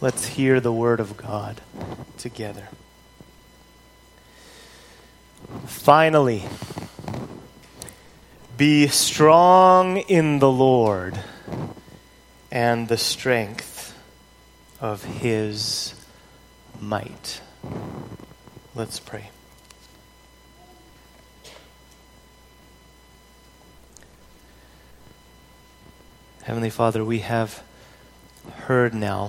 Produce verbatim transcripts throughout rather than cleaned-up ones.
Let's hear the word of God together. Finally, be strong in the Lord and the strength of his might. Let's pray. Heavenly Father, we have heard now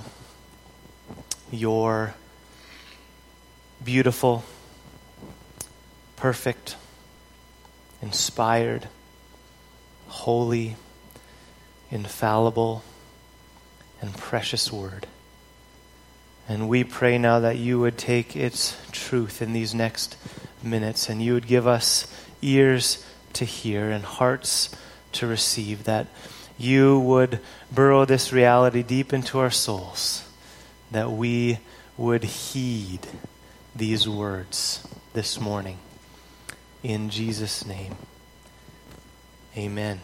your beautiful, perfect, inspired, holy, infallible, and precious word. And we pray now that you would take its truth in these next minutes and you would give us ears to hear and hearts to receive, that you would burrow this reality deep into our souls, that we would heed these words this morning. In Jesus' name, amen.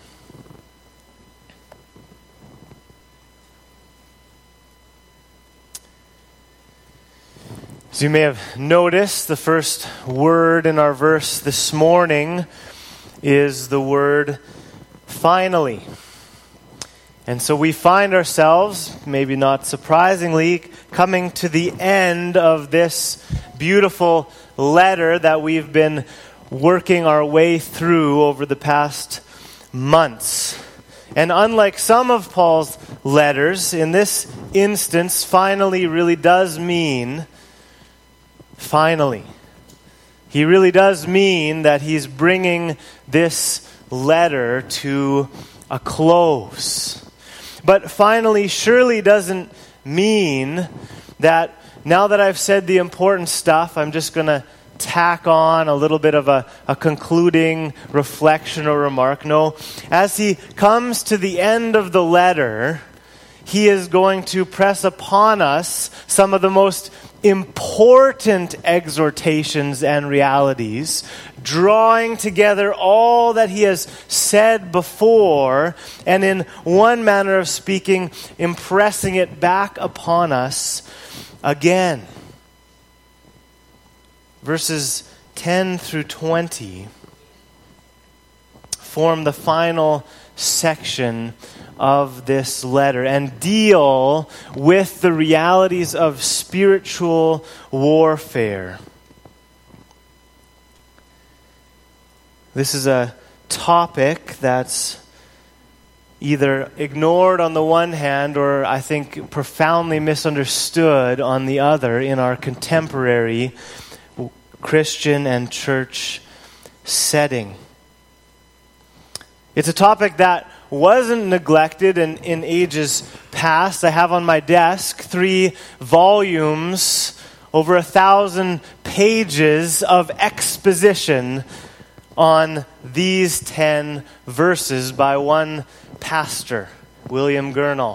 As you may have noticed, the first word in our verse this morning is the word finally. And so we find ourselves, maybe not surprisingly, coming to the end of this beautiful letter that we've been working our way through over the past months. And unlike some of Paul's letters, in this instance, finally really does mean finally. He really does mean that he's bringing this letter to a close. But finally surely doesn't mean that now that I've said the important stuff, I'm just going to tack on a little bit of a, a concluding reflection or remark. No, as he comes to the end of the letter, he is going to press upon us some of the most important exhortations and realities, drawing together all that he has said before, and in one manner of speaking, impressing it back upon us again. Verses ten through twenty form the final section of this letter and deal with the realities of spiritual warfare. This is a topic that's either ignored on the one hand or I think profoundly misunderstood on the other in our contemporary Christian and church setting. It's a topic that wasn't neglected in, in ages past. I have on my desk three volumes, over a thousand pages of exposition on these ten verses by one pastor, William Gurnall.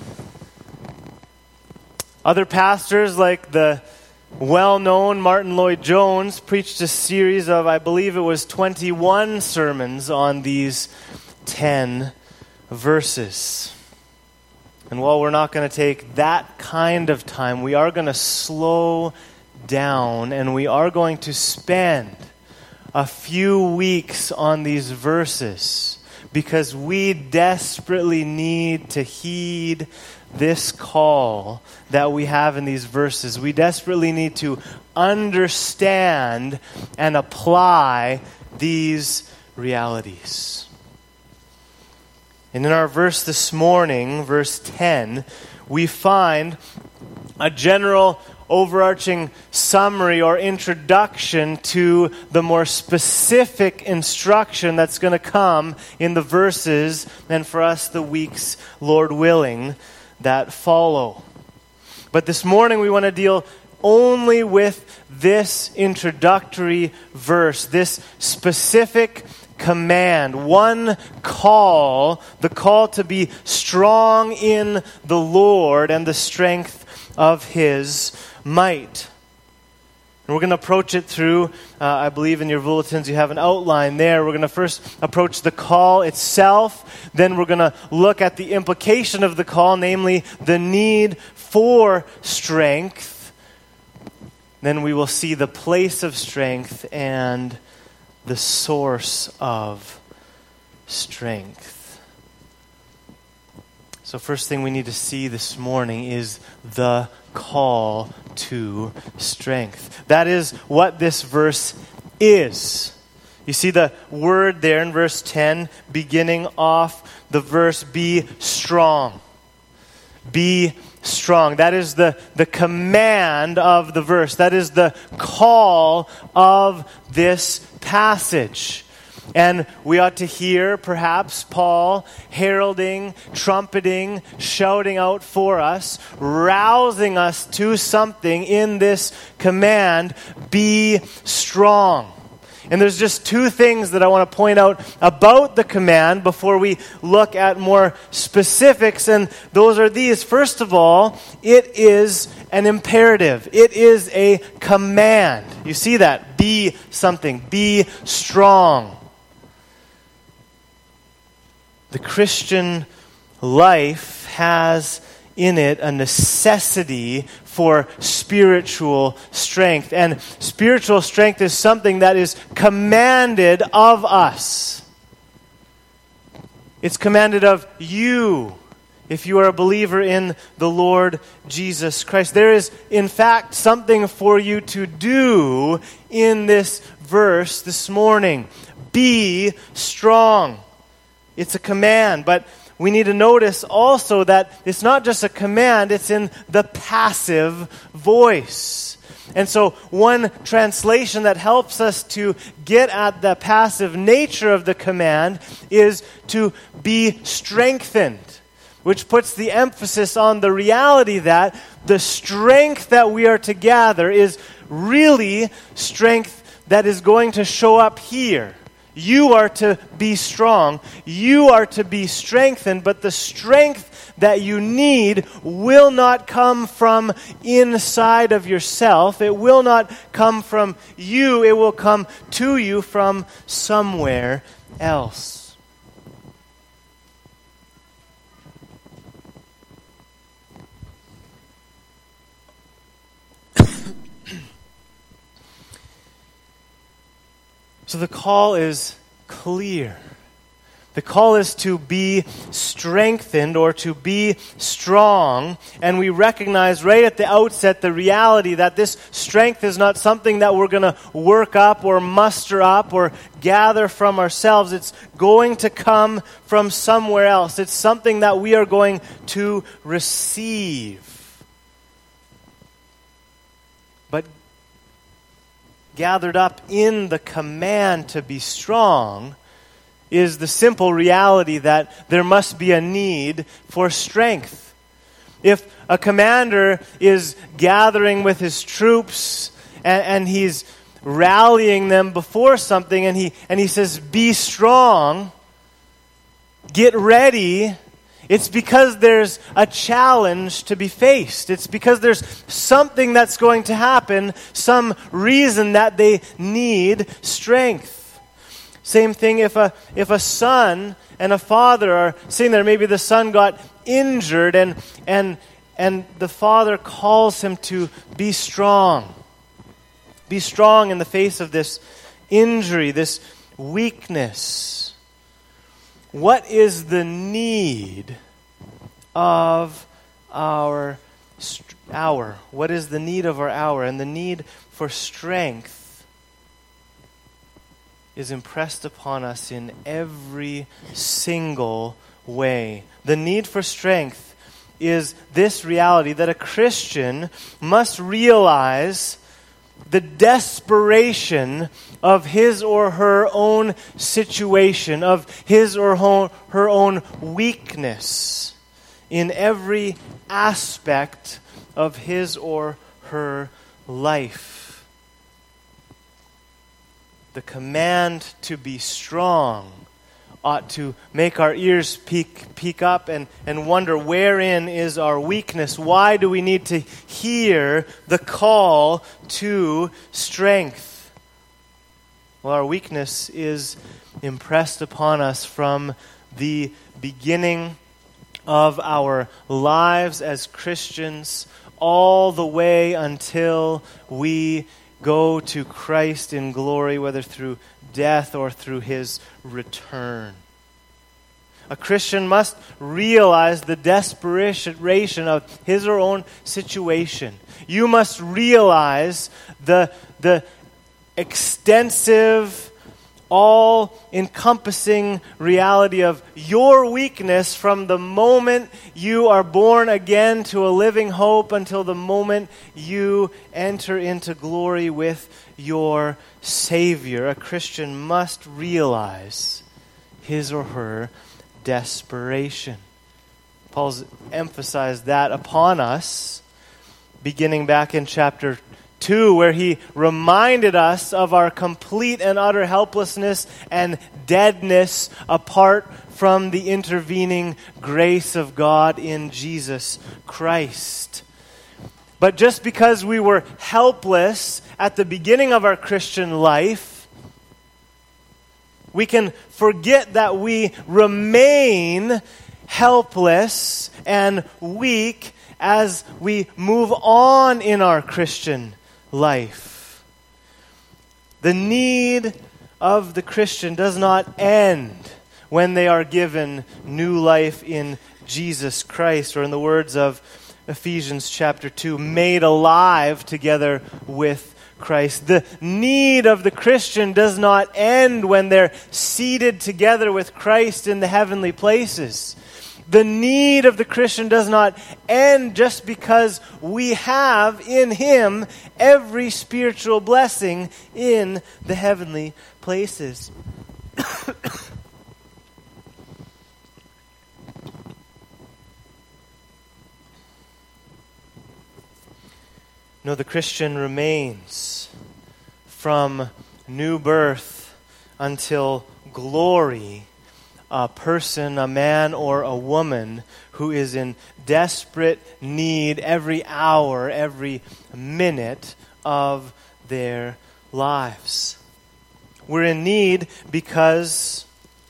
Other pastors like the well-known Martin Lloyd-Jones preached a series of, I believe it was twenty-one sermons on these ten verses. And while we're not going to take that kind of time, we are going to slow down and we are going to spend a few weeks on these verses because we desperately need to heed this call that we have in these verses. We desperately need to understand and apply these realities. And in our verse this morning, verse ten, we find a general overarching summary or introduction to the more specific instruction that's going to come in the verses and for us the weeks, Lord willing, that follow. But this morning we want to deal only with this introductory verse, this specific command, one call, the call to be strong in the Lord and the strength of his might. And we're going to approach it through, uh, I believe in your bulletins you have an outline there. We're going to first approach the call itself. Then we're going to look at the implication of the call, namely the need for strength. Then we will see the place of strength and the source of strength. So first thing we need to see this morning is the call to strength. That is what this verse is. You see the word there in verse ten, beginning off the verse, be strong. Be strong. That is the, the command of the verse. That is the call of this passage. And we ought to hear, perhaps, Paul heralding, trumpeting, shouting out for us, rousing us to something in this command, be strong. And there's just two things that I want to point out about the command before we look at more specifics, and those are these. First of all, it is an imperative. It is a command. You see that? Be something. Be strong. The Christian life has in it a necessity for spiritual strength. And spiritual strength is something that is commanded of us. It's commanded of you if you are a believer in the Lord Jesus Christ. There is, in fact, something for you to do in this verse this morning. Be strong. It's a command, but we need to notice also that it's not just a command, it's in the passive voice. And so one translation that helps us to get at the passive nature of the command is to be strengthened, which puts the emphasis on the reality that the strength that we are to gather is really strength that is going to show up here. You are to be strong. You are to be strengthened, but the strength that you need will not come from inside of yourself. It will not come from you. It will come to you from somewhere else. So the call is clear. The call is to be strengthened or to be strong. And we recognize right at the outset the reality that this strength is not something that we're going to work up or muster up or gather from ourselves. It's going to come from somewhere else. It's something that we are going to receive. But gathered up in the command to be strong is the simple reality that there must be a need for strength. If a commander is gathering with his troops and, and he's rallying them before something and he and he says, be strong, get ready, it's because there's a challenge to be faced. It's because there's something that's going to happen, some reason that they need strength. Same thing if a if a son and a father are sitting there, maybe the son got injured and and and the father calls him to be strong. Be strong in the face of this injury, this weakness. What is the need of our hour? What is the need of our hour? And the need for strength is impressed upon us in every single way. The need for strength is this reality that a Christian must realize the desperation of his or her own situation, of his or her own weakness in every aspect of his or her life. The command to be strong ought to make our ears peak, peak up and, and wonder, wherein is our weakness? Why do we need to hear the call to strength? Well, our weakness is impressed upon us from the beginning of our lives as Christians, all the way until we go to Christ in glory, whether through death or through his return. A Christian must realize the desperation of his or own situation. You must realize the, the extensive, all-encompassing reality of your weakness from the moment you are born again to a living hope until the moment you enter into glory with your Savior. A Christian must realize his or her desperation. Paul's emphasized that upon us, beginning back in chapter two, where he reminded us of our complete and utter helplessness and deadness apart from the intervening grace of God in Jesus Christ. But just because we were helpless at the beginning of our Christian life, we can forget that we remain helpless and weak as we move on in our Christian life. The need of the Christian does not end when they are given new life in Jesus Christ, or in the words of Ephesians chapter two, made alive together with Christ. The need of the Christian does not end when they're seated together with Christ in the heavenly places. The need of the Christian does not end just because we have in him every spiritual blessing in the heavenly places. No, the Christian remains from new birth until glory, a person, a man or a woman who is in desperate need every hour, every minute of their lives. We're in need because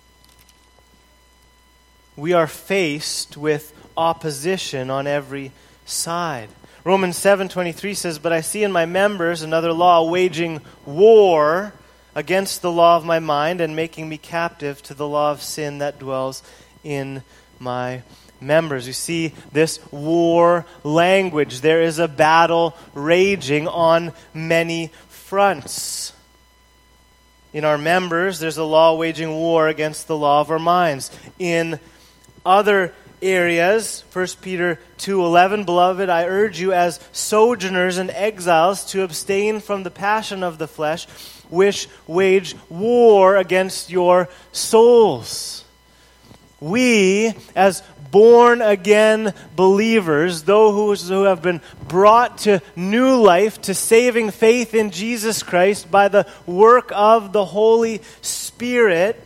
we are faced with opposition on every side. Romans seven twenty-three says, "But I see in my members another law, waging war against the law of my mind and making me captive to the law of sin that dwells in my members." You see this war language. There is a battle raging on many fronts. In our members, there's a law waging war against the law of our minds. In other areas, First Peter two eleven, "Beloved, I urge you as sojourners and exiles to abstain from the passion of the flesh, which wage war against your souls." We, as born-again believers, those who have been brought to new life, to saving faith in Jesus Christ by the work of the Holy Spirit,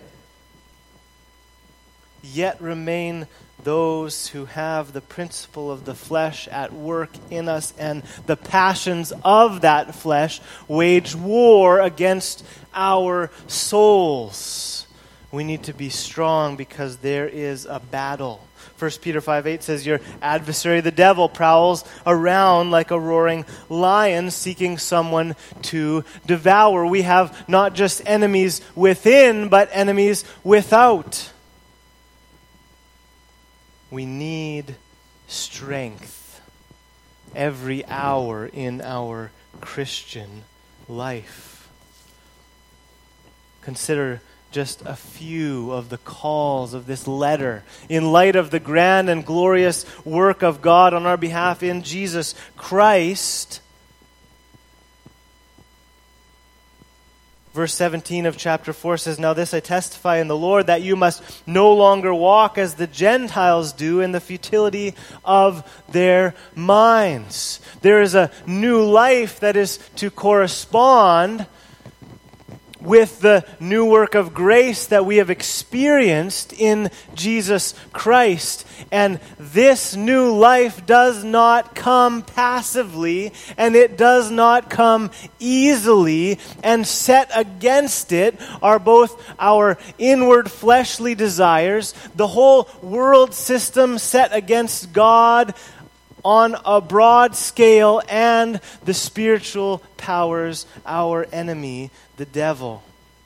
yet remain those who have the principle of the flesh at work in us, and the passions of that flesh wage war against our souls. We need to be strong because there is a battle. First Peter five eight says, "Your adversary, the devil, prowls around like a roaring lion, seeking someone to devour." We have not just enemies within, but enemies without. We need strength every hour in our Christian life. Consider just a few of the calls of this letter in light of the grand and glorious work of God on our behalf in Jesus Christ. Verse seventeen of chapter four says, "Now this I testify in the Lord, that you must no longer walk as the Gentiles do in the futility of their minds." There is a new life that is to correspond with the new work of grace that we have experienced in Jesus Christ. And this new life does not come passively, and it does not come easily, and set against it are both our inward fleshly desires, the whole world system set against God on a broad scale, and the spiritual powers, our enemy, the devil.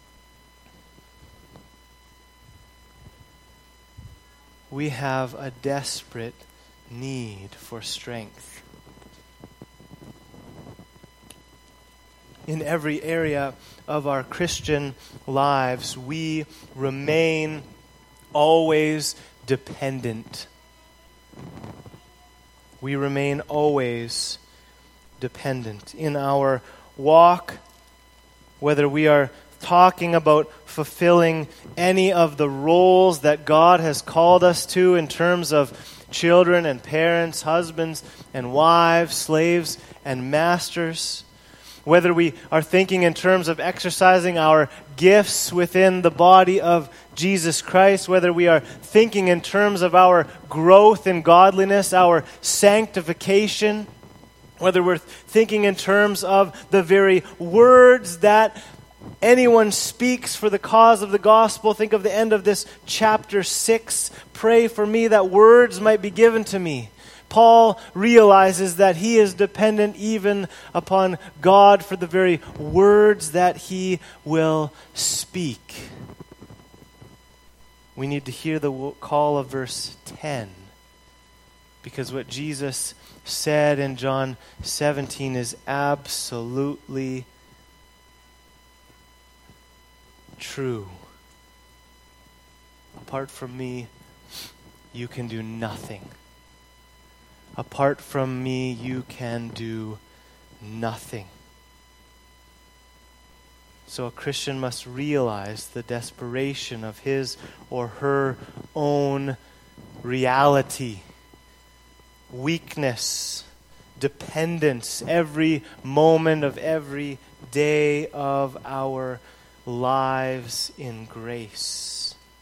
We have a desperate need for strength. In every area of our Christian lives, we remain always dependent. We remain always dependent. In our walk, whether we are talking about fulfilling any of the roles that God has called us to in terms of children and parents, husbands and wives, slaves and masters, whether we are thinking in terms of exercising our gifts within the body of Jesus Christ, whether we are thinking in terms of our growth in godliness, our sanctification, whether we're thinking in terms of the very words that anyone speaks for the cause of the gospel. Think of the end of this chapter six. Pray for me that words might be given to me. Paul realizes that he is dependent even upon God for the very words that he will speak. We need to hear the call of verse ten, because what Jesus said in John seventeen is absolutely true. Apart from me, you can do nothing. Apart from me, you can do nothing. So a Christian must realize the desperation of his or her own reality, weakness, dependence, every moment of every day of our lives in grace.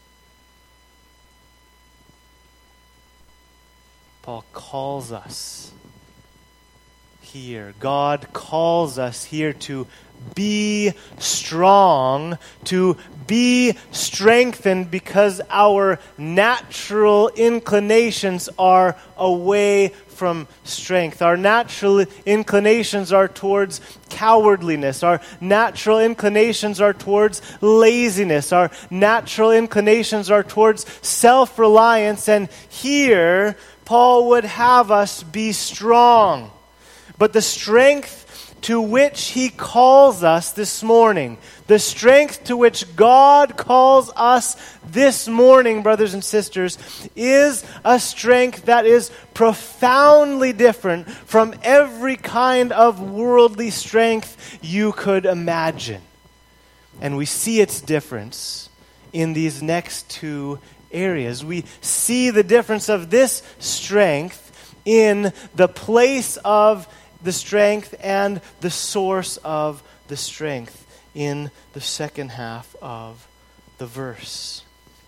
Paul calls us here. God calls us here to be strong, to be strengthened, because our natural inclinations are away from strength. Our natural inclinations are towards cowardliness. Our natural inclinations are towards laziness. Our natural inclinations are towards self-reliance. And here, Paul would have us be strong. But the strength to which he calls us this morning, the strength to which God calls us this morning, brothers and sisters, is a strength that is profoundly different from every kind of worldly strength you could imagine. And we see its difference in these next two areas. We see the difference of this strength in the place of the strength and the source of the strength in the second half of the verse.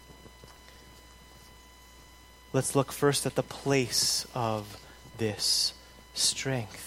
Let's look first at the place of this strength.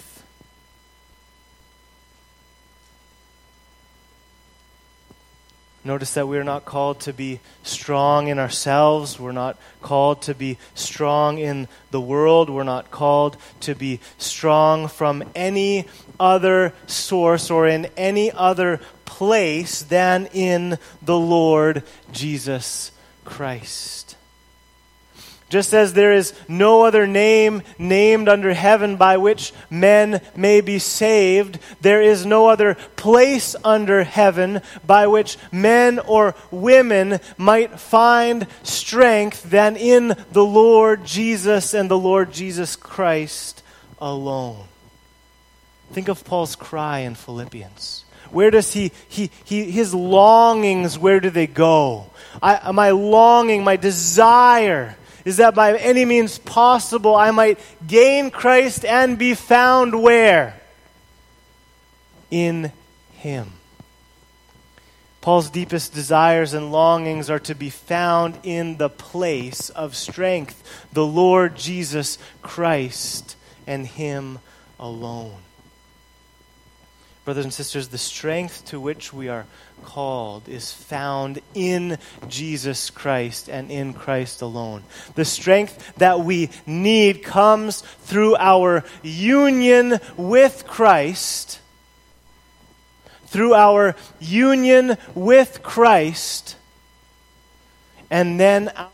Notice that we're not called to be strong in ourselves. We're not called to be strong in the world. We're not called to be strong from any other source or in any other place than in the Lord Jesus Christ. Just as there is no other name named under heaven by which men may be saved, there is no other place under heaven by which men or women might find strength than in the Lord Jesus and the Lord Jesus Christ alone. Think of Paul's cry in Philippians. Where does he, he, he his longings, where do they go? I, my longing, my desire is that by any means possible I might gain Christ and be found where? In Him. Paul's deepest desires and longings are to be found in the place of strength, the Lord Jesus Christ and Him alone. Brothers and sisters, the strength to which we are called is found in Jesus Christ and in Christ alone. The strength that we need comes through our union with Christ, through our union with Christ, and then our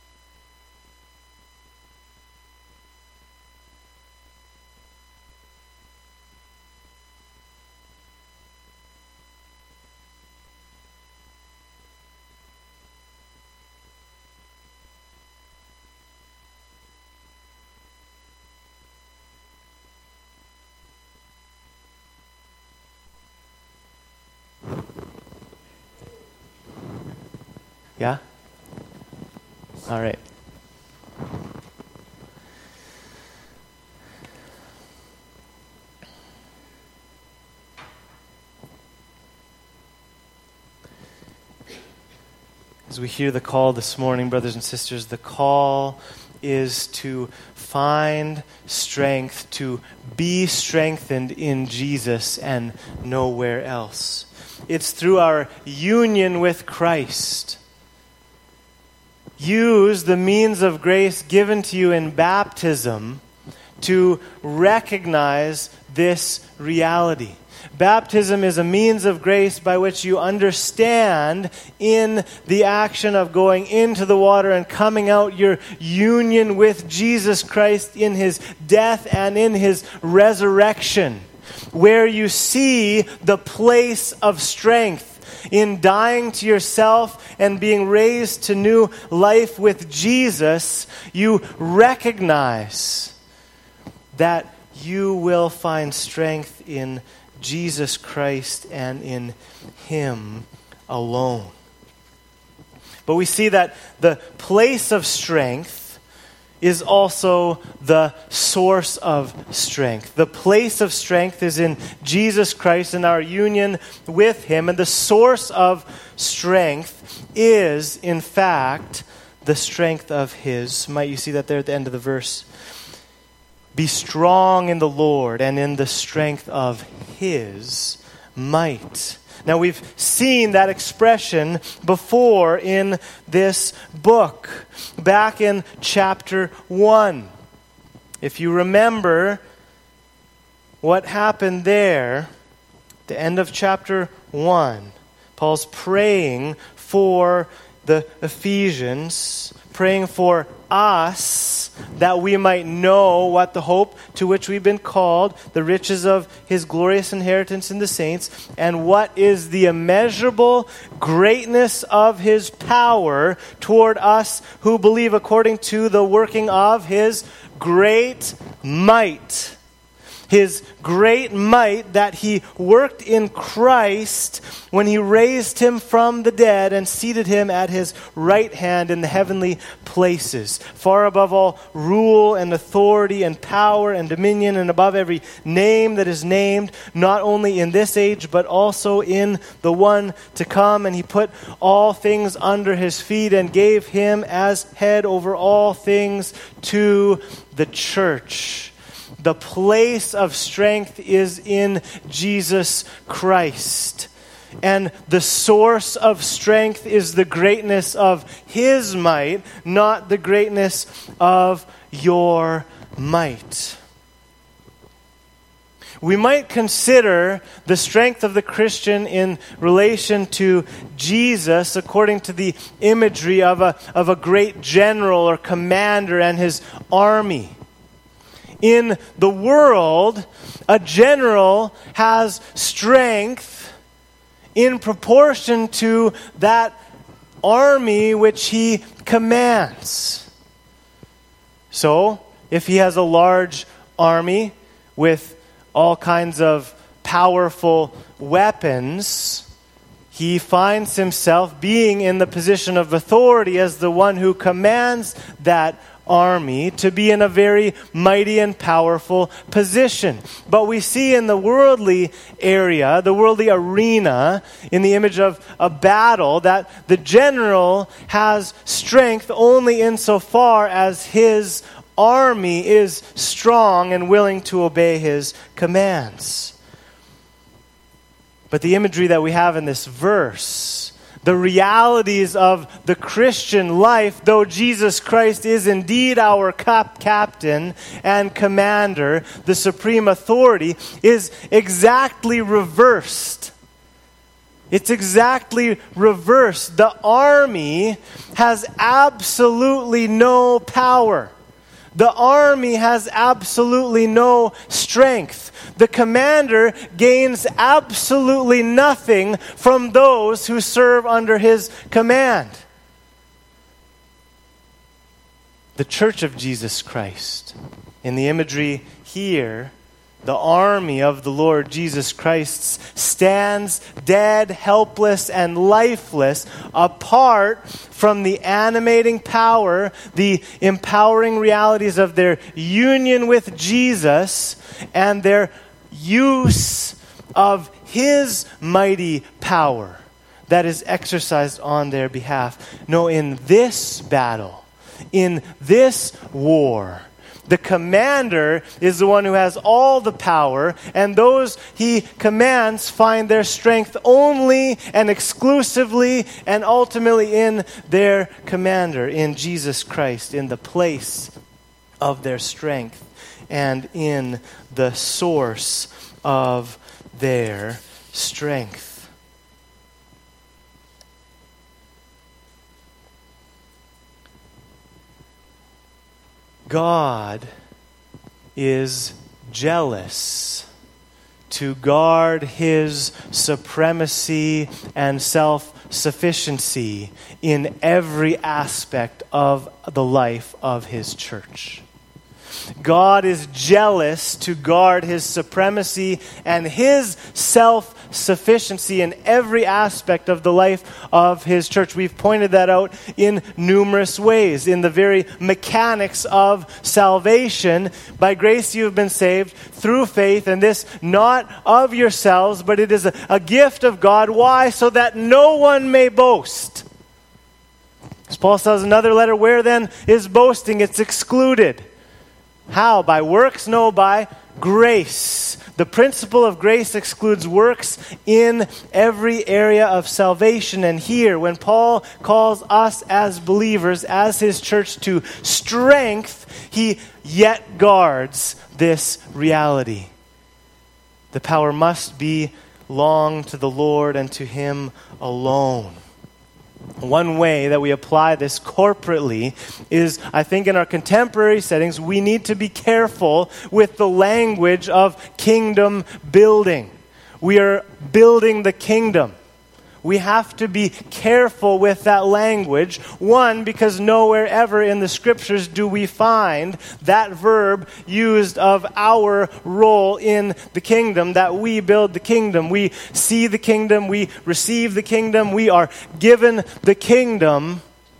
Yeah? All right. As we hear the call this morning, brothers and sisters, the call is to find strength, to be strengthened in Jesus and nowhere else. It's through our union with Christ. Use the means of grace given to you in baptism to recognize this reality. Baptism is a means of grace by which you understand in the action of going into the water and coming out your union with Jesus Christ in His death and in His resurrection, where you see the place of strength. In dying to yourself and being raised to new life with Jesus, you recognize that you will find strength in Jesus Christ and in Him alone. But we see that the place of strength is also the source of strength. The place of strength is in Jesus Christ and our union with Him. And the source of strength is, in fact, the strength of His. Might you see that there at the end of the verse? Be strong in the Lord and in the strength of His might. Now, we've seen that expression before in this book, back in chapter one. If you remember what happened there, the end of chapter one, Paul's praying for the Ephesians, praying for us, that we might know what the hope to which we've been called, the riches of His glorious inheritance in the saints, and what is the immeasurable greatness of His power toward us who believe, according to the working of His great might. His great might that He worked in Christ when He raised Him from the dead and seated Him at His right hand in the heavenly places, far above all rule and authority and power and dominion, and above every name that is named, not only in this age but also in the one to come. And He put all things under His feet and gave Him as head over all things to the church. The place of strength is in Jesus Christ. And the source of strength is the greatness of His might, not the greatness of your might. We might consider the strength of the Christian in relation to Jesus according to the imagery of a, of a great general or commander and his army. In the world, a general has strength in proportion to that army which he commands. So, if he has a large army with all kinds of powerful weapons, he finds himself being in the position of authority as the one who commands that army to be in a very mighty and powerful position. But we see in the worldly area, the worldly arena, in the image of a battle, that the general has strength only insofar as his army is strong and willing to obey his commands. But the imagery that we have in this verse, the realities of the Christian life, though Jesus Christ is indeed our cap- captain and commander, the supreme authority, is exactly reversed. It's exactly reversed. The army has absolutely no power. The army has absolutely no strength. The commander gains absolutely nothing from those who serve under his command. The church of Jesus Christ, in the imagery here, the army of the Lord Jesus Christ stands dead, helpless, and lifeless apart from the animating power, the empowering realities of their union with Jesus and their use of his mighty power that is exercised on their behalf. No, in this battle, in this war, the commander is the one who has all the power, and those he commands find their strength only and exclusively and ultimately in their commander, in Jesus Christ, in the place of their strength and in the source of their strength. God is jealous to guard his supremacy and self-sufficiency in every aspect of the life of his church. God is jealous to guard his supremacy and his self-sufficiency in every aspect of the life of his church. We've pointed that out in numerous ways, in the very mechanics of salvation. By grace you have been saved through faith, and this not of yourselves, but it is a, a gift of God. Why? So that no one may boast. As Paul says in another letter, where then is boasting? It's excluded. How? By works? No, by grace. The principle of grace excludes works in every area of salvation. And here, when Paul calls us as believers, as his church, to strength, he yet guards this reality. The power must belong to the Lord and to him alone. One way that we apply this corporately is, I think in our contemporary settings, we need to be careful with the language of kingdom building. We are building the kingdom. We have to be careful with that language. One, because nowhere ever in the scriptures do we find that verb used of our role in the kingdom, that we build the kingdom. We see the kingdom, we receive the kingdom, we are given the kingdom.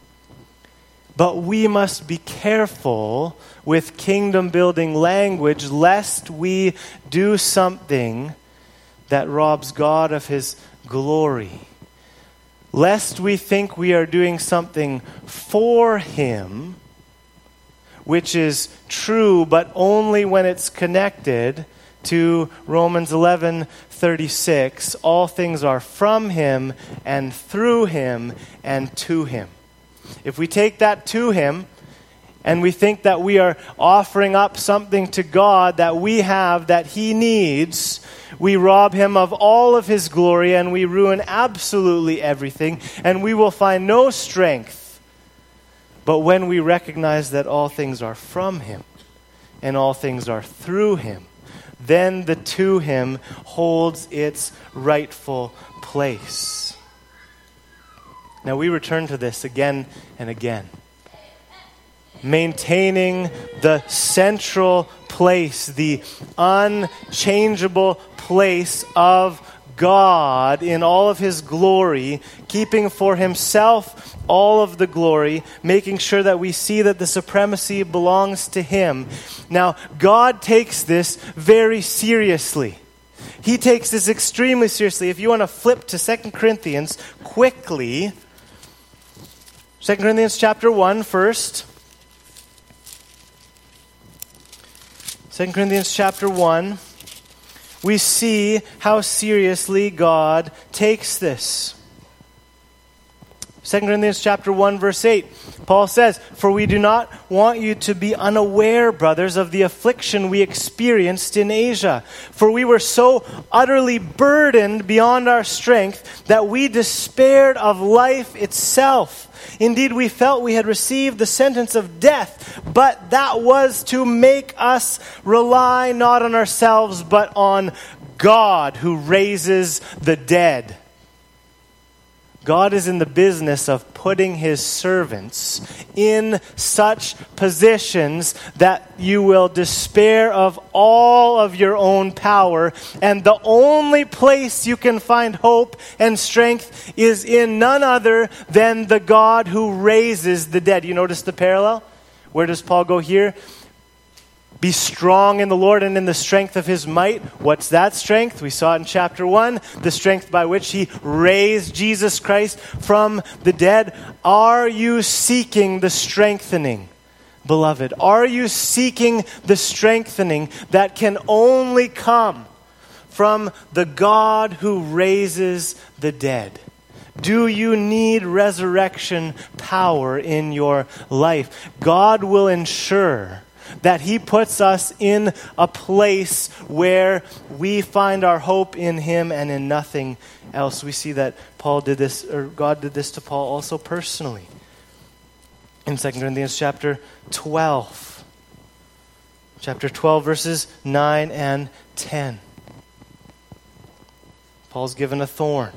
But we must be careful with kingdom building language, lest we do something that robs God of his glory. Lest we think we are doing something for him, which is true, but only when it's connected to Romans eleven thirty-six. All things are from him and through him and to him. If we take that to him, and we think that we are offering up something to God that we have, that he needs, we rob him of all of his glory and we ruin absolutely everything, and we will find no strength. But when we recognize that all things are from him and all things are through him, then the to him holds its rightful place. Now we return to this again and again. Maintaining the central place, the unchangeable place of God in all of his glory, keeping for himself all of the glory, making sure that we see that the supremacy belongs to him. Now, God takes this very seriously. He takes this extremely seriously. If you want to flip to Second Corinthians quickly, Second Corinthians chapter one first. Second Corinthians chapter one. We see how seriously God takes this. Second Corinthians chapter one, verse eight. Paul says, "For we do not want you to be unaware, brothers, of the affliction we experienced in Asia. For we were so utterly burdened beyond our strength that we despaired of life itself. Indeed, we felt we had received the sentence of death, but that was to make us rely not on ourselves, but on God who raises the dead." God is in the business of putting his servants in such positions that you will despair of all of your own power, and the only place you can find hope and strength is in none other than the God who raises the dead. You notice the parallel? Where does Paul go here? Be strong in the Lord and in the strength of his might. What's that strength? We saw it in chapter one. The strength by which he raised Jesus Christ from the dead. Are you seeking the strengthening, beloved? Are you seeking the strengthening that can only come from the God who raises the dead? Do you need resurrection power in your life? God will ensure that he puts us in a place where we find our hope in him and in nothing else. We see that Paul did this, or God did this to Paul also personally. In Second Corinthians chapter twelve. Chapter twelve, verses nine and ten. Paul's given a thorn.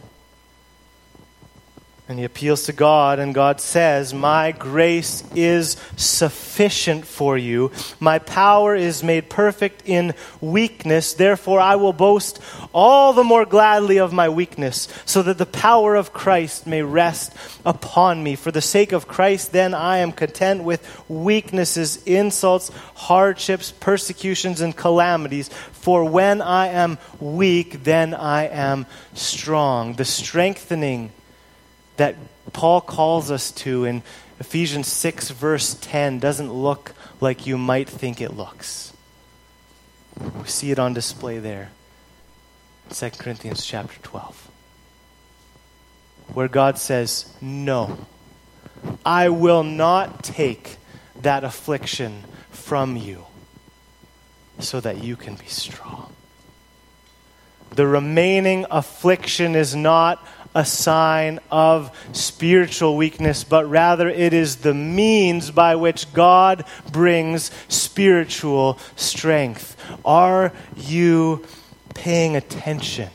And he appeals to God, and God says, "My grace is sufficient for you. My power is made perfect in weakness. Therefore, I will boast all the more gladly of my weakness, so that the power of Christ may rest upon me. For the sake of Christ, then, I am content with weaknesses, insults, hardships, persecutions, and calamities. For when I am weak, then I am strong." The strengthening that Paul calls us to in Ephesians six, verse ten, doesn't look like you might think it looks. We see it on display there in Second Corinthians chapter twelve, where God says, "No, I will not take that affliction from you so that you can be strong." The remaining affliction is not a sign of spiritual weakness, but rather it is the means by which God brings spiritual strength. Are you paying attention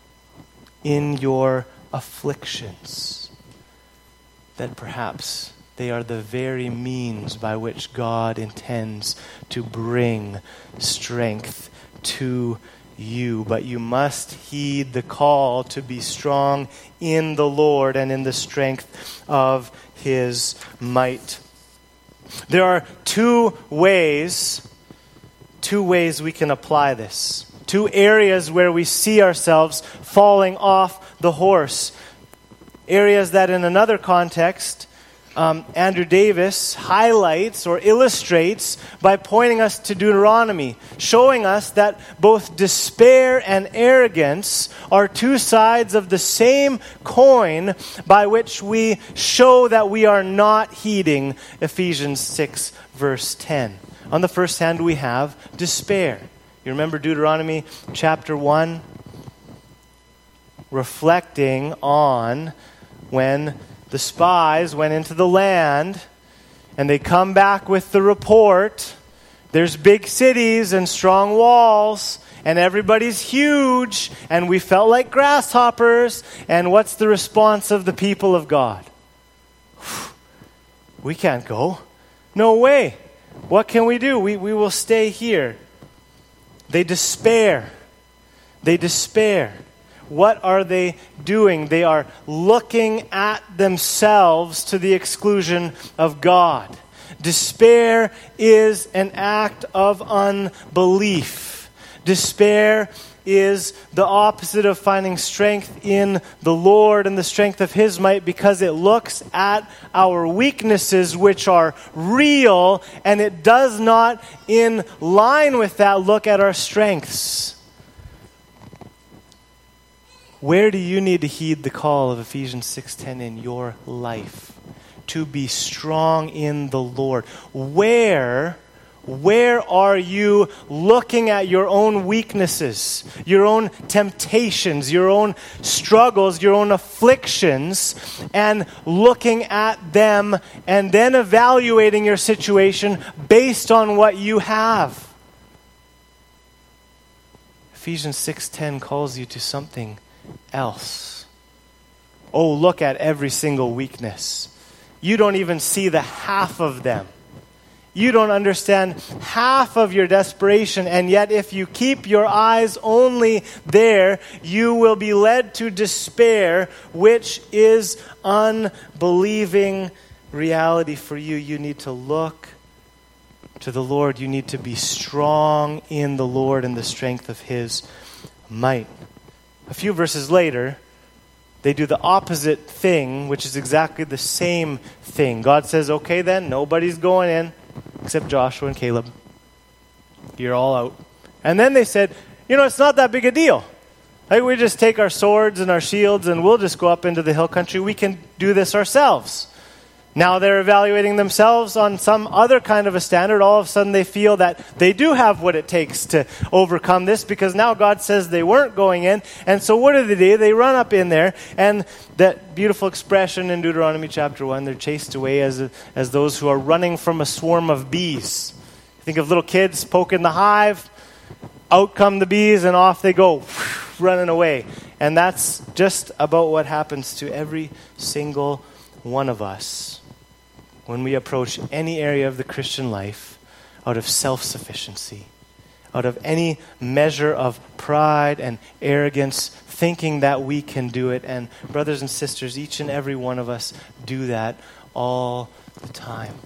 in your afflictions? That perhaps they are the very means by which God intends to bring strength to you. But you must heed the call to be strong in the Lord and in the strength of his might. There are two ways, two ways we can apply this. Two areas where we see ourselves falling off the horse. Areas that in another context, Um, Andrew Davis highlights or illustrates by pointing us to Deuteronomy, showing us that both despair and arrogance are two sides of the same coin by which we show that we are not heeding Ephesians six, verse ten. On the first hand, we have despair. You remember Deuteronomy chapter one? Reflecting on when the spies went into the land, and they come back with the report. There's big cities and strong walls, and everybody's huge, and we felt like grasshoppers. And what's the response of the people of God? We can't go. No way. What can we do? We, we will stay here. They despair. They despair. what are they doing? They are looking at themselves to the exclusion of God. Despair is an act of unbelief. Despair is the opposite of finding strength in the Lord and the strength of His might, because it looks at our weaknesses, which are real, and it does not, in line with that, look at our strengths. Where do you need to heed the call of Ephesians six ten in your life? To be strong in the Lord. Where, where are you looking at your own weaknesses, your own temptations, your own struggles, your own afflictions, and looking at them and then evaluating your situation based on what you have? Ephesians six ten calls you to something else. Oh, look at every single weakness. You don't even see the half of them. You don't understand half of your desperation, and yet if you keep your eyes only there, you will be led to despair, which is unbelieving reality for you. You need to look to the Lord. You need to be strong in the Lord and the strength of His might. A few verses later, they do the opposite thing, which is exactly the same thing. God says, okay then, nobody's going in except Joshua and Caleb. You're all out. And then they said, you know, it's not that big a deal. Like, we just take our swords and our shields and we'll just go up into the hill country. We can do this ourselves. Now they're evaluating themselves on some other kind of a standard. All of a sudden they feel that they do have what it takes to overcome this, because now God says they weren't going in. And so what do they do? They run up in there, and that beautiful expression in Deuteronomy chapter one, they're chased away as, as those who are running from a swarm of bees. Think of little kids poking the hive, out come the bees, and off they go, running away. And that's just about what happens to every single one of us when we approach any area of the Christian life out of self-sufficiency, out of any measure of pride and arrogance, thinking that we can do it. And brothers and sisters, each and every one of us do that all the time.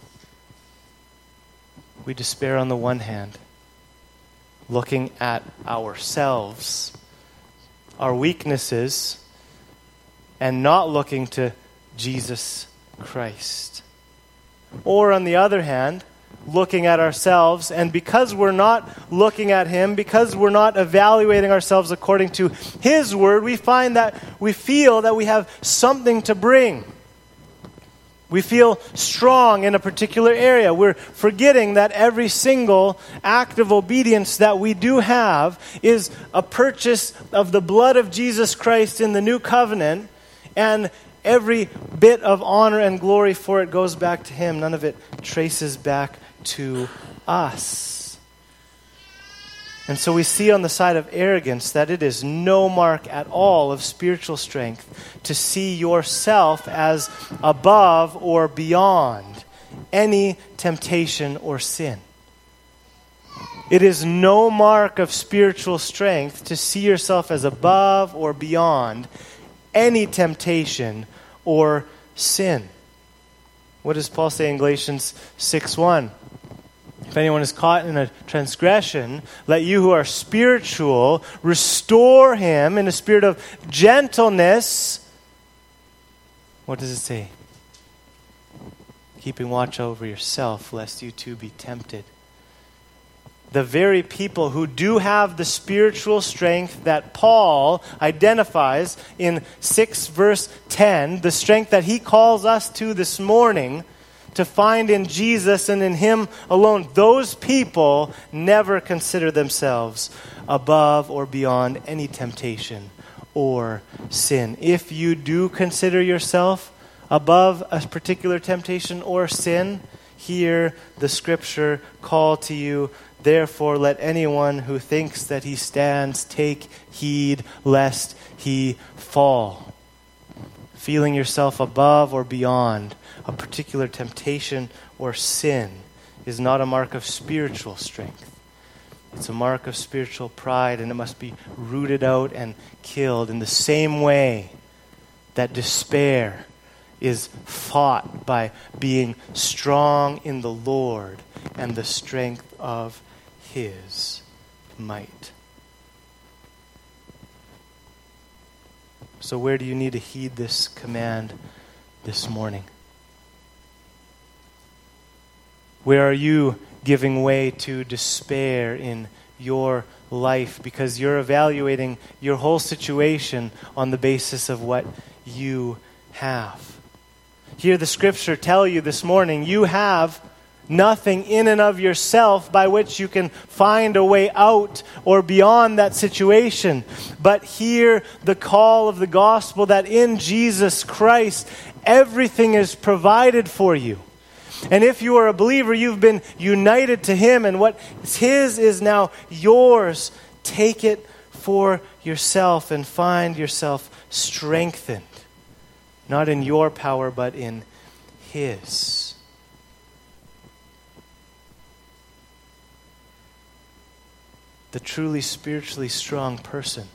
We despair on the one hand, looking at ourselves, our weaknesses, and not looking to Jesus Christ. Or on the other hand, looking at ourselves, and because we're not looking at Him, because we're not evaluating ourselves according to His Word, we find that we feel that we have something to bring. We feel strong in a particular area. We're forgetting that every single act of obedience that we do have is a purchase of the blood of Jesus Christ in the new covenant, and every bit of honor and glory for it goes back to Him. None of it traces back to us. And so we see on the side of arrogance that it is no mark at all of spiritual strength to see yourself as above or beyond any temptation or sin. It is no mark of spiritual strength to see yourself as above or beyond any temptation or sin. What does Paul say in Galatians six one? If anyone is caught in a transgression, let you who are spiritual restore him in a spirit of gentleness. What does it say? Keeping watch over yourself, lest you too be tempted. The very people who do have the spiritual strength that Paul identifies in six verse ten, the strength that he calls us to this morning to find in Jesus and in Him alone, those people never consider themselves above or beyond any temptation or sin. If you do consider yourself above a particular temptation or sin, hear the Scripture call to you, therefore let anyone who thinks that he stands take heed lest he fall. Feeling yourself above or beyond a particular temptation or sin is not a mark of spiritual strength. It's a mark of spiritual pride, and it must be rooted out and killed in the same way that despair is fought by being strong in the Lord and the strength of His might. So where do you need to heed this command this morning? Where are you giving way to despair in your life because you're evaluating your whole situation on the basis of what you have? Hear the scripture tell you this morning, you have nothing in and of yourself by which you can find a way out or beyond that situation. But hear the call of the gospel that in Jesus Christ, everything is provided for you. And if you are a believer, you've been united to Him, and what is His is now yours. Take it for yourself and find yourself strengthened, not in your power, but in His. The truly spiritually strong person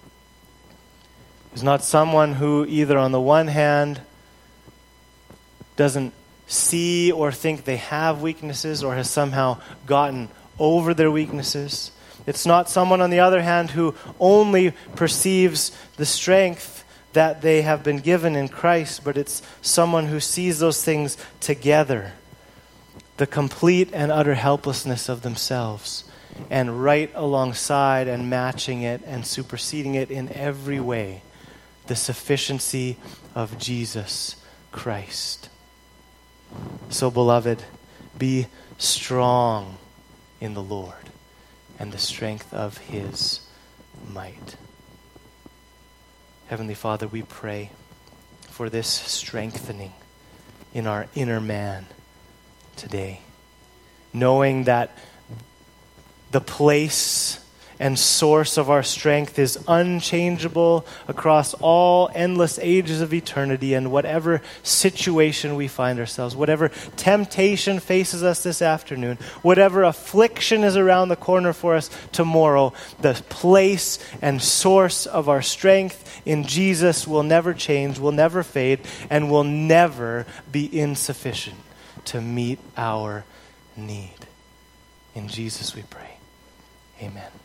is not someone who either on the one hand doesn't see or think they have weaknesses or has somehow gotten over their weaknesses. It's not someone on the other hand who only perceives the strength that they have been given in Christ, but it's someone who sees those things together, the complete and utter helplessness of themselves, and right alongside and matching it and superseding it in every way, the sufficiency of Jesus Christ. So, beloved, be strong in the Lord and the strength of His might. Heavenly Father, we pray for this strengthening in our inner man today, knowing that the place and source of our strength is unchangeable across all endless ages of eternity, and whatever situation we find ourselves, whatever temptation faces us this afternoon, whatever affliction is around the corner for us tomorrow, the place and source of our strength in Jesus will never change, will never fade, and will never be insufficient to meet our need. In Jesus we pray. Amen.